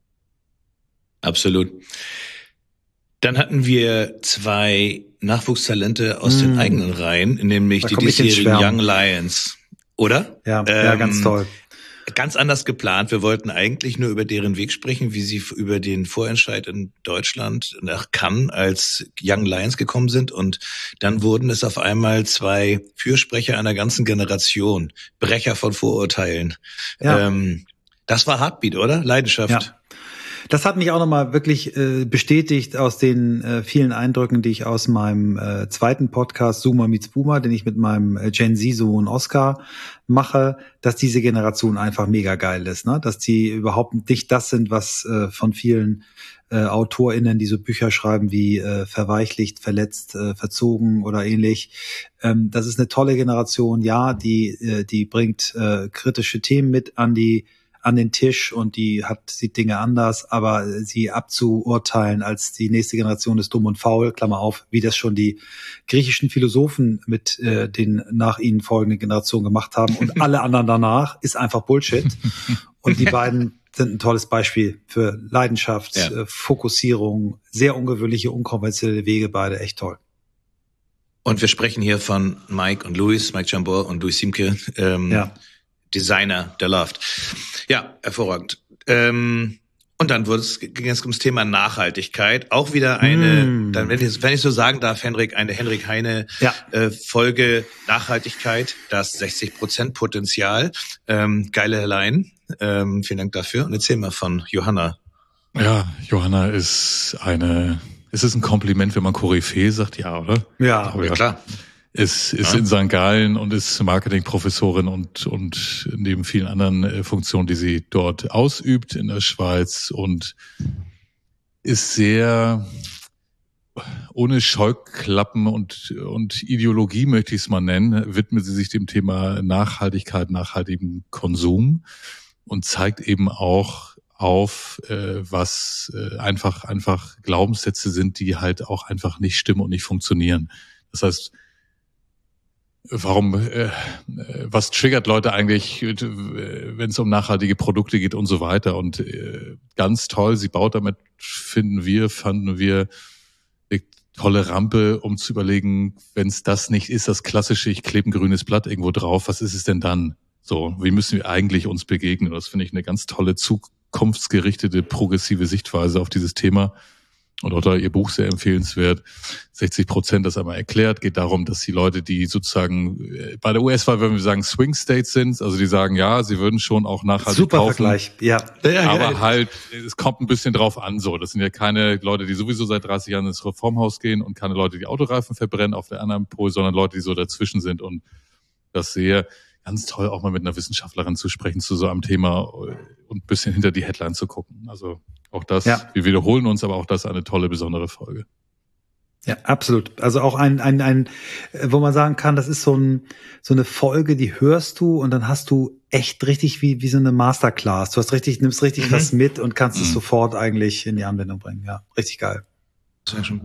Absolut. Dann hatten wir zwei Nachwuchstalente aus mm. den eigenen Reihen, nämlich da die diesjährigen Young Lions. Oder? Ja, ähm, ja, ganz toll. Ganz anders geplant. Wir wollten eigentlich nur über deren Weg sprechen, wie sie über den Vorentscheid in Deutschland nach Cannes als Young Lions gekommen sind. Und dann wurden es auf einmal zwei Fürsprecher einer ganzen Generation, Brecher von Vorurteilen. Ja. Ähm, Das war Heartbeat, oder? Leidenschaft. Ja. Das hat mich auch nochmal wirklich äh, bestätigt aus den äh, vielen Eindrücken, die ich aus meinem äh, zweiten Podcast Zoomer meets Boomer, den ich mit meinem äh, Gen Z-Sohn Oscar mache, dass diese Generation einfach mega geil ist, ne? Dass die überhaupt nicht das sind, was äh, von vielen äh, AutorInnen, die so Bücher schreiben wie äh, verweichlicht, verletzt, äh, verzogen oder ähnlich. Ähm, das ist eine tolle Generation, ja, die äh, die bringt äh, kritische Themen mit an die an den Tisch und die hat sieht Dinge anders, aber sie abzuurteilen als die nächste Generation ist dumm und faul, Klammer auf, wie das schon die griechischen Philosophen mit äh, den nach ihnen folgenden Generationen gemacht haben und alle anderen danach, ist einfach Bullshit. Und die beiden sind ein tolles Beispiel für Leidenschaft, ja. äh, Fokussierung, sehr ungewöhnliche, unkonventionelle Wege, beide echt toll. Und wir sprechen hier von Mike und Louis, Mike Jambor und Louis Siemke, ähm, ja. Designer der Loft. Ja, hervorragend. Ähm, und dann wurde es, ging es ums Thema Nachhaltigkeit. Auch wieder eine, mm. dann, wenn ich, wenn ich so sagen darf, Henrik, eine Henrik Heine ja. äh, Folge Nachhaltigkeit, das sechzig Prozent Potenzial. Ähm, geile Line. Ähm, vielen Dank dafür. Und erzähl mal von Johanna. Ja, Johanna ist eine, ist es ein Kompliment, wenn man Koryphäe sagt? Ja, oder? Ja, ja klar. Ist, ist ja. in Sankt Gallen und ist Marketingprofessorin und, und neben vielen anderen äh, Funktionen, die sie dort ausübt in der Schweiz, und ist sehr ohne Scheuklappen und, und Ideologie, möchte ich es mal nennen, widmet sie sich dem Thema Nachhaltigkeit, nachhaltigem Konsum und zeigt eben auch auf, äh, was äh, einfach, einfach Glaubenssätze sind, die halt auch einfach nicht stimmen und nicht funktionieren. Das heißt, Warum, äh, was triggert Leute eigentlich, wenn es um nachhaltige Produkte geht und so weiter? Und äh, ganz toll, sie baut damit, finden wir, fanden wir, eine tolle Rampe, um zu überlegen, wenn es das nicht ist, das klassische, ich klebe ein grünes Blatt irgendwo drauf, was ist es denn dann? So, wie müssen wir eigentlich uns begegnen? Das finde ich eine ganz tolle, zukunftsgerichtete, progressive Sichtweise auf dieses Thema. Und auch da ihr Buch sehr empfehlenswert. sechzig Prozent das einmal erklärt. Geht darum, dass die Leute, die sozusagen bei der U S-Wahl würden wir sagen Swing States sind, also die sagen, ja, sie würden schon auch nachhaltig Super kaufen. Vergleich, ja. Aber halt, es kommt ein bisschen drauf an so. Das sind ja keine Leute, die sowieso seit dreißig Jahren ins Reformhaus gehen und keine Leute, die Autoreifen verbrennen auf der anderen Pol, sondern Leute, die so dazwischen sind. Und das sehr ganz toll, auch mal mit einer Wissenschaftlerin zu sprechen zu so einem Thema und ein bisschen hinter die Headline zu gucken. Also auch das, ja. Wir wiederholen uns, aber auch das eine tolle, besondere Folge. Ja, absolut. Also auch ein, ein, ein, wo man sagen kann, das ist so ein, so eine Folge, die hörst du und dann hast du echt richtig wie, wie so eine Masterclass. Du hast richtig, nimmst richtig mhm. was mit und kannst mhm. es sofort eigentlich in die Anwendung bringen. Ja, richtig geil. Sehr schön.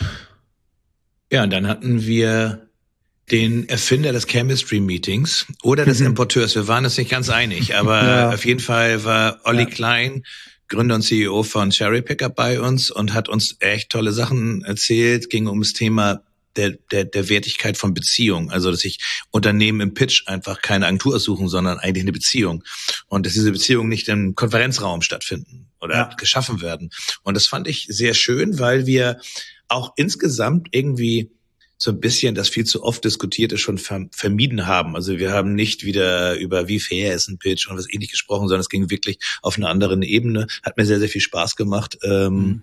Ja, und dann hatten wir den Erfinder des Chemistry Meetings oder des mhm. Importeurs. Wir waren uns nicht ganz einig, aber ja. auf jeden Fall war Olli ja. Klein, Gründer und C E O von Cherry Picker, bei uns und hat uns echt tolle Sachen erzählt. Ging ums Thema der, der, der Wertigkeit von Beziehungen. Also, dass sich Unternehmen im Pitch einfach keine Agentur suchen, sondern eigentlich eine Beziehung. Und dass diese Beziehungen nicht im Konferenzraum stattfinden oder ja. geschaffen werden. Und das fand ich sehr schön, weil wir auch insgesamt irgendwie so ein bisschen das viel zu oft Diskutierte schon vermieden haben. Also wir haben nicht wieder über wie fair ist ein Pitch und was ähnlich gesprochen, sondern es ging wirklich auf einer anderen Ebene. Hat mir sehr, sehr viel Spaß gemacht. Ähm, mhm.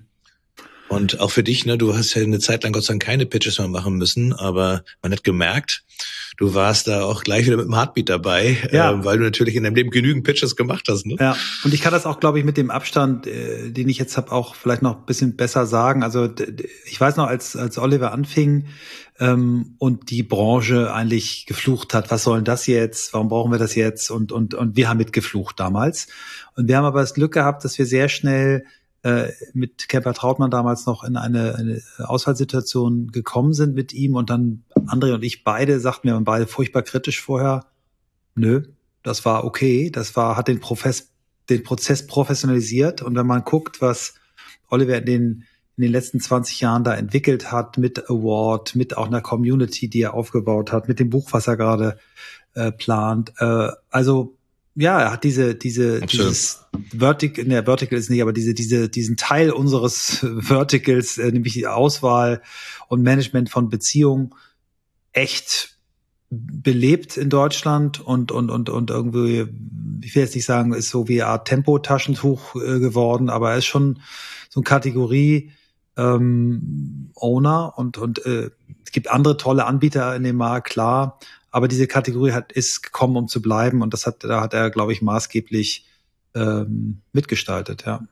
Und auch für dich, ne, du hast ja eine Zeit lang Gott sei Dank keine Pitches mehr machen müssen, aber man hat gemerkt, du warst da auch gleich wieder mit dem Heartbeat dabei, ja. äh, weil du natürlich in deinem Leben genügend Pitches gemacht hast. Ne? Ja, und ich kann das auch, glaube ich, mit dem Abstand, äh, den ich jetzt habe, auch vielleicht noch ein bisschen besser sagen. Also d- d- ich weiß noch, als als Oliver anfing ähm, und die Branche eigentlich geflucht hat, was soll denn das jetzt, warum brauchen wir das jetzt? Und und und wir haben mitgeflucht damals. Und wir haben aber das Glück gehabt, dass wir sehr schnell äh, mit Kemper Trautmann damals noch in eine, eine Ausfallsituation gekommen sind mit ihm und dann André und ich beide sagten wir beide furchtbar kritisch vorher, nö, das war okay, das war, hat den Profess, den Prozess professionalisiert und wenn man guckt, was Oliver in den, in den letzten zwanzig Jahren da entwickelt hat, mit Award, mit auch einer Community, die er aufgebaut hat, mit dem Buch, was er gerade äh, plant, äh, also ja, er hat diese, diese, Absolut. dieses Vertical, ne, Vertical ist nicht, aber diese, diese, diesen Teil unseres Verticals, äh, nämlich die Auswahl und Management von Beziehungen, echt belebt in Deutschland und, und, und, und irgendwie, ich will jetzt nicht sagen, ist so wie eine Art Tempo-Taschentuch äh, geworden, aber er ist schon so eine Kategorie, ähm, Owner und, und, äh, es gibt andere tolle Anbieter in dem Markt, klar. Aber diese Kategorie hat, ist gekommen, um zu bleiben. Und das hat, da hat er, glaube ich, maßgeblich ähm, mitgestaltet, ja.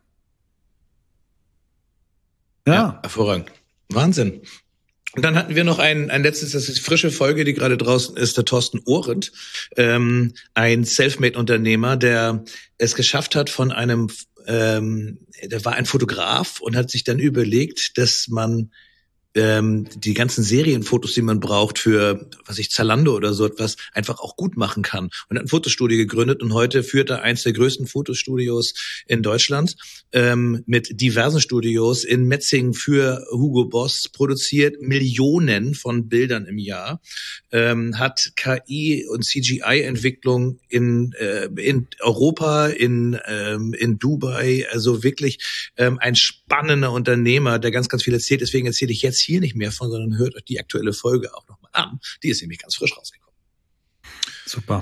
Ja. Ja, hervorragend. Wahnsinn. Und dann hatten wir noch ein, ein letztes, das ist frische Folge, die gerade draußen ist, der Thorsten Ohrendt, ähm, ein Selfmade-Unternehmer, der es geschafft hat von einem, ähm, der war ein Fotograf und hat sich dann überlegt, dass man die ganzen Serienfotos, die man braucht für, was ich, Zalando oder so etwas, einfach auch gut machen kann. Und hat ein Fotostudio gegründet und heute führt er eins der größten Fotostudios in Deutschland, ähm, mit diversen Studios in Metzingen für Hugo Boss, produziert Millionen von Bildern im Jahr, ähm, hat K I und C G I-Entwicklung in, äh, in Europa, in, ähm, in Dubai, also wirklich ähm, ein spannender Unternehmer, der ganz, ganz viel erzählt. Deswegen erzähle ich jetzt hier nicht mehr von, sondern hört euch die aktuelle Folge auch nochmal an. Die ist nämlich ganz frisch rausgekommen. Super.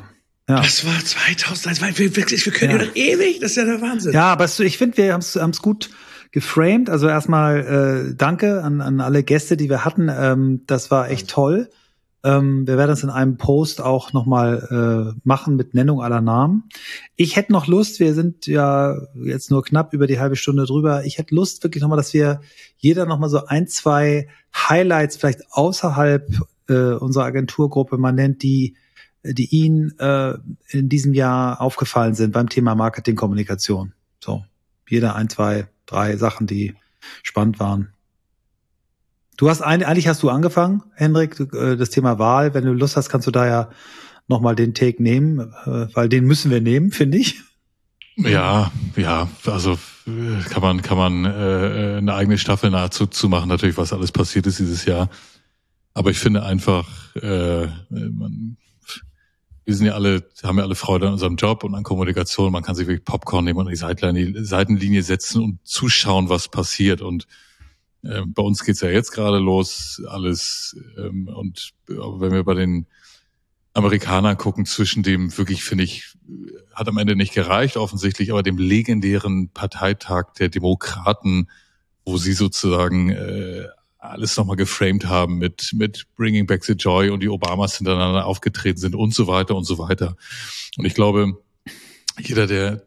Ja. Das war zweitausendeins, wir, wirklich, wir können ja noch ewig, das ist ja der Wahnsinn. Ja, aber ich finde, wir haben es gut geframed. Also erstmal äh, danke an, an alle Gäste, die wir hatten. Ähm, das war echt toll. Ähm, wir werden das in einem Post auch nochmal äh, machen mit Nennung aller Namen. Ich hätte noch Lust, wir sind ja jetzt nur knapp über die halbe Stunde drüber, ich hätte Lust wirklich nochmal, dass wir jeder nochmal so ein, zwei Highlights vielleicht außerhalb äh, unserer Agenturgruppe mal nennt, die die Ihnen äh, in diesem Jahr aufgefallen sind beim Thema Marketingkommunikation. So, jeder ein, zwei, drei Sachen, die spannend waren. Du hast ein, eigentlich hast du angefangen, Hendrik, das Thema Wahl. Wenn du Lust hast, kannst du da ja nochmal den Take nehmen, weil den müssen wir nehmen, finde ich. Ja, ja, also kann man kann man äh, eine eigene Staffel nahezu zu machen, natürlich, was alles passiert ist dieses Jahr. Aber ich finde einfach, äh, man, wir sind ja alle, haben ja alle Freude an unserem Job und an Kommunikation. Man kann sich wirklich Popcorn nehmen und an die Seitenlinie, Seitenlinie setzen und zuschauen, was passiert. Und äh, bei uns geht's ja jetzt gerade los, alles. Ähm, und wenn wir bei den Amerikanern gucken, zwischen dem wirklich, finde ich, hat am Ende nicht gereicht offensichtlich, aber dem legendären Parteitag der Demokraten, wo sie sozusagen äh, alles nochmal geframed haben mit mit Bringing Back the Joy und die Obamas hintereinander aufgetreten sind und so weiter und so weiter. Und ich glaube, jeder, der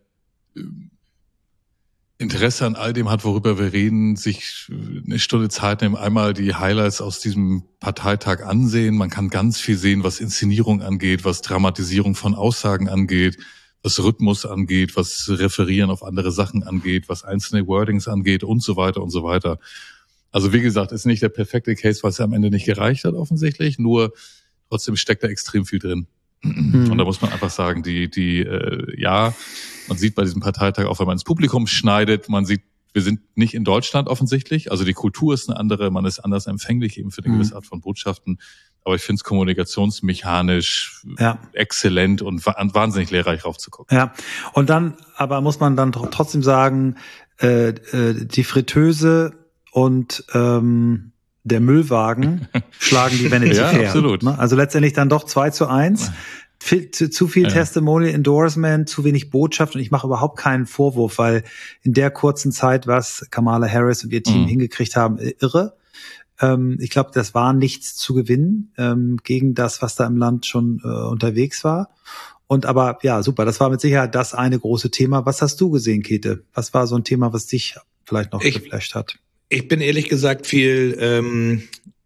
Interesse an all dem hat, worüber wir reden, sich eine Stunde Zeit nehmen, einmal die Highlights aus diesem Parteitag ansehen. Man kann ganz viel sehen, was Inszenierung angeht, was Dramatisierung von Aussagen angeht, was Rhythmus angeht, was Referieren auf andere Sachen angeht, was einzelne Wordings angeht und so weiter und so weiter. Also wie gesagt, ist nicht der perfekte Case, weil es ja am Ende nicht gereicht hat offensichtlich, nur trotzdem steckt da extrem viel drin. Mhm. Und da muss man einfach sagen, die, die, äh, ja, man sieht bei diesem Parteitag auch, wenn man ins Publikum schneidet, man sieht, wir sind nicht in Deutschland offensichtlich, also die Kultur ist eine andere, man ist anders empfänglich eben für eine mhm. gewisse Art von Botschaften, aber ich finde es kommunikationsmechanisch ja. exzellent und wahnsinnig lehrreich raufzugucken. Ja, und dann, aber muss man dann trotzdem sagen, äh, äh, die Fritteuse und ähm, der Müllwagen schlagen die Vanity ja, Fair. Absolut. Ne? Also letztendlich dann doch zwei zu eins. Viel, zu, zu viel ja. Testimonial Endorsement, zu wenig Botschaft und ich mache überhaupt keinen Vorwurf, weil in der kurzen Zeit, was Kamala Harris und ihr Team mhm. hingekriegt haben, irre. Ähm, ich glaube, das war nichts zu gewinnen ähm, gegen das, was da im Land schon äh, unterwegs war. Und aber ja, super, das war mit Sicherheit das eine große Thema. Was hast du gesehen, Käthe? Was war so ein Thema, was dich vielleicht noch ich, geflasht hat? Ich bin ehrlich gesagt viel, ähm,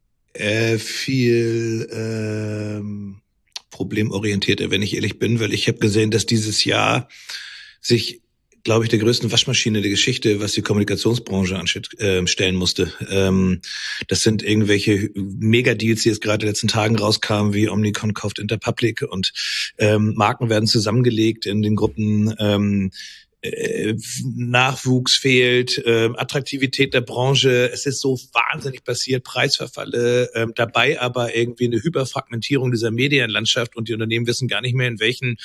äh, viel ähm, problemorientierter, wenn ich ehrlich bin, weil ich habe gesehen, dass dieses Jahr sich, glaube ich, der größten Waschmaschine der Geschichte, was die Kommunikationsbranche ansteht, äh, stellen musste. Ähm, das sind irgendwelche Megadeals, die jetzt gerade in den letzten Tagen rauskamen, wie Omnicom kauft Interpublic und ähm, Marken werden zusammengelegt in den Gruppen. Ähm, Äh, Nachwuchs fehlt, äh, Attraktivität der Branche, es ist so wahnsinnig passiert, Preisverfalle, äh, dabei aber irgendwie eine Hyperfragmentierung dieser Medienlandschaft und die Unternehmen wissen gar nicht mehr, in welchen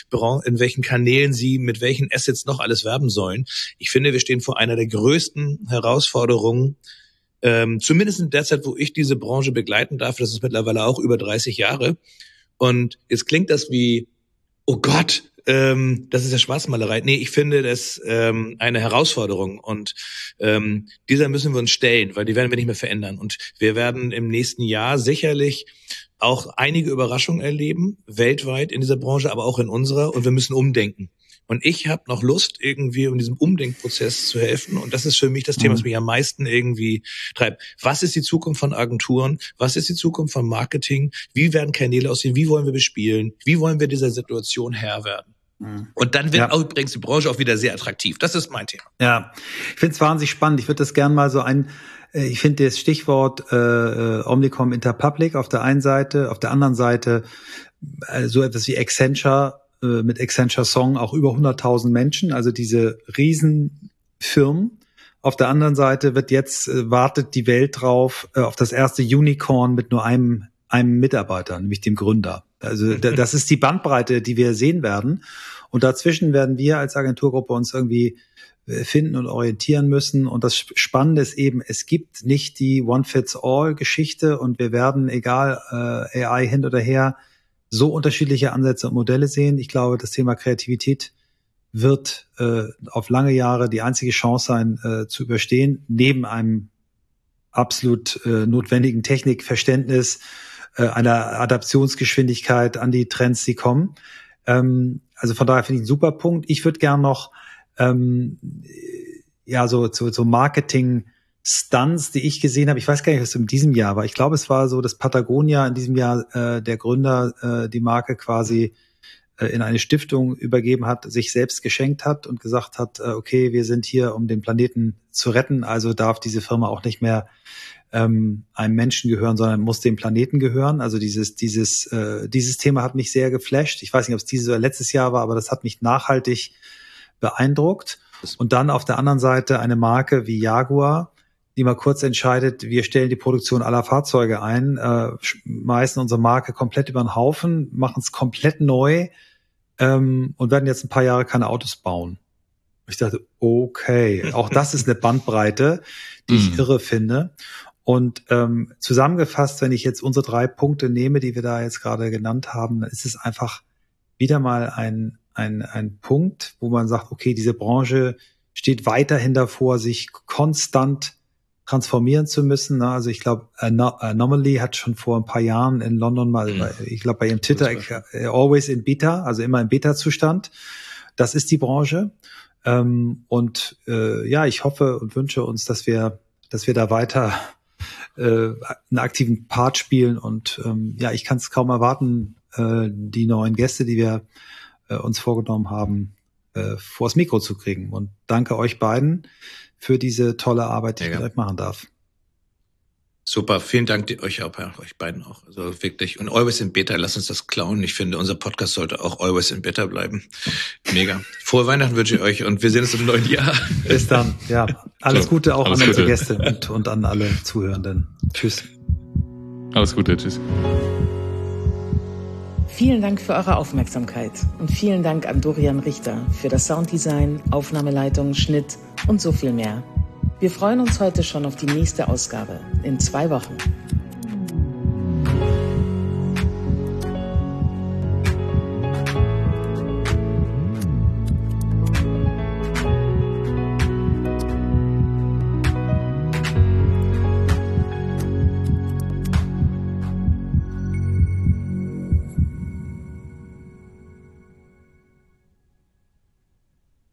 in welchen Kanälen sie mit welchen Assets noch alles werben sollen. Ich finde, wir stehen vor einer der größten Herausforderungen, ähm, zumindest in der Zeit, wo ich diese Branche begleiten darf, das ist mittlerweile auch über dreißig Jahre und jetzt klingt das wie, oh Gott, Ähm, das ist ja Schwarzmalerei. Nee, ich finde das ähm, eine Herausforderung und ähm, dieser müssen wir uns stellen, weil die werden wir nicht mehr verändern. Und wir werden im nächsten Jahr sicherlich auch einige Überraschungen erleben, weltweit in dieser Branche, aber auch in unserer und wir müssen umdenken. Und ich habe noch Lust, irgendwie in diesem Umdenkprozess zu helfen. Und das ist für mich das Thema, was mich am meisten irgendwie treibt. Was ist die Zukunft von Agenturen? Was ist die Zukunft von Marketing? Wie werden Kanäle aussehen? Wie wollen wir bespielen? Wie wollen wir dieser Situation Herr werden? Und dann wird ja. auch übrigens die Branche auch wieder sehr attraktiv. Das ist mein Thema. Ja, ich finde es wahnsinnig spannend. Ich würde das gerne mal so ein, ich finde das Stichwort äh, Omnicom Interpublic auf der einen Seite, auf der anderen Seite äh, so etwas wie Accenture, äh, mit Accenture Song auch über hunderttausend Menschen, also diese Riesenfirmen. Auf der anderen Seite wird jetzt, äh, wartet die Welt drauf, äh, auf das erste Unicorn mit nur einem, einem Mitarbeiter, nämlich dem Gründer. Also das ist die Bandbreite, die wir sehen werden. Und dazwischen werden wir als Agenturgruppe uns irgendwie finden und orientieren müssen. Und das Spannende ist eben, es gibt nicht die One-Fits-All-Geschichte und wir werden, egal äh, A I hin oder her, so unterschiedliche Ansätze und Modelle sehen. Ich glaube, das Thema Kreativität wird äh, auf lange Jahre die einzige Chance sein, äh, zu überstehen, neben einem absolut äh, notwendigen Technikverständnis, äh, einer Adaptionsgeschwindigkeit an die Trends, die kommen. Ähm, also von daher finde ich einen super Punkt. Ich würde gern noch ähm, ja so so, so Marketing-Stunts, die ich gesehen habe. Ich weiß gar nicht, was in diesem Jahr war. Ich glaube, es war so, dass Patagonia in diesem Jahr äh, der Gründer äh, die Marke quasi äh, in eine Stiftung übergeben hat, sich selbst geschenkt hat und gesagt hat, äh, okay, wir sind hier, um den Planeten zu retten, also darf diese Firma auch nicht mehr ähm, einem Menschen gehören, sondern muss dem Planeten gehören. Also dieses dieses äh, dieses Thema hat mich sehr geflasht. Ich weiß nicht, ob es dieses oder letztes Jahr war, aber das hat mich nachhaltig beeindruckt. Und dann auf der anderen Seite eine Marke wie Jaguar, die mal kurz entscheidet, wir stellen die Produktion aller Fahrzeuge ein, äh, schmeißen unsere Marke komplett über den Haufen, machen es komplett neu ähm, und werden jetzt ein paar Jahre keine Autos bauen. Ich dachte, okay, auch das ist eine Bandbreite, die ich irre finde. Und ähm, zusammengefasst, wenn ich jetzt unsere drei Punkte nehme, die wir da jetzt gerade genannt haben, dann ist es einfach wieder mal ein ein ein Punkt, wo man sagt, okay, diese Branche steht weiterhin davor, sich konstant transformieren zu müssen. Also ich glaube, Anomaly hat schon vor ein paar Jahren in London mal, mhm. ich glaube bei ihrem Twitter, always in Beta, also immer im Beta-Zustand. Das ist die Branche. Ähm, und äh, ja, ich hoffe und wünsche uns, dass wir, dass wir da weiter äh, einen aktiven Part spielen. Und ähm, ja, ich kann es kaum erwarten, äh, die neuen Gäste, die wir äh, uns vorgenommen haben, äh, vors Mikro zu kriegen. Und danke euch beiden für diese tolle Arbeit, die ja, ich mit euch machen darf. Super, vielen Dank euch auch, euch beiden auch. Also wirklich. Und Always in Beta, lasst uns das klauen. Ich finde, unser Podcast sollte auch Always in Beta bleiben. Mega. Frohe Weihnachten wünsche ich euch und wir sehen uns im neuen Jahr. Bis dann. Ja, alles so, Gute auch alles an unsere Gute. Gäste und, und an alle Zuhörenden. Tschüss. Alles Gute, tschüss. Vielen Dank für eure Aufmerksamkeit und vielen Dank an Dorian Richter für das Sounddesign, Aufnahmeleitung, Schnitt und so viel mehr. Wir freuen uns heute schon auf die nächste Ausgabe in zwei Wochen.